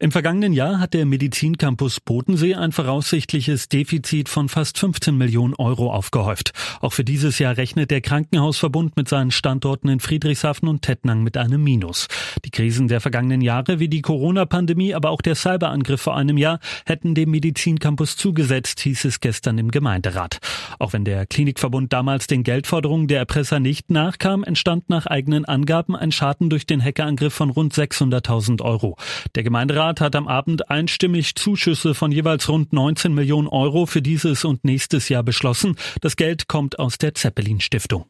Im vergangenen Jahr hat der Medizincampus Bodensee ein voraussichtliches Defizit von fast 15 Millionen Euro aufgehäuft. Auch für dieses Jahr rechnet der Krankenhausverbund mit seinen Standorten in Friedrichshafen und Tettnang mit einem Minus. Die Krisen der vergangenen Jahre wie die Corona-Pandemie, aber auch der Cyberangriff vor einem Jahr hätten dem Medizincampus zugesetzt, hieß es gestern im Gemeinderat. Auch wenn der Klinikverbund damals den Geldforderungen der Erpresser nicht nachkam, entstand nach eigenen Angaben ein Schaden durch den Hackerangriff von rund 600.000 Euro. Der Gemeinderat hat am Abend einstimmig Zuschüsse von jeweils rund 19 Millionen Euro für dieses und nächstes Jahr beschlossen. Das Geld kommt aus der Zeppelin-Stiftung.